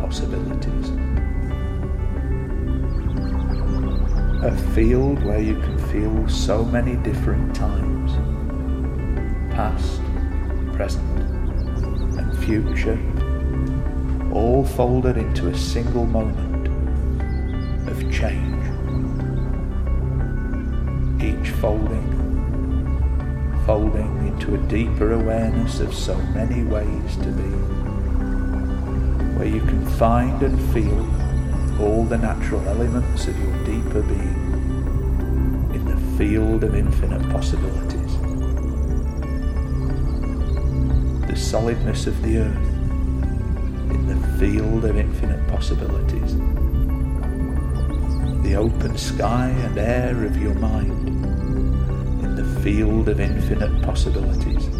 possibilities. A field where you can feel so many different times, past, present, and future, all folded into a single moment of change. Each folding into a deeper awareness of so many ways to be, where you can find and feel all the natural elements of your deeper being in the field of infinite possibilities. The solidness of the earth in the field of infinite possibilities. The open sky and air of your mind in the field of infinite possibilities.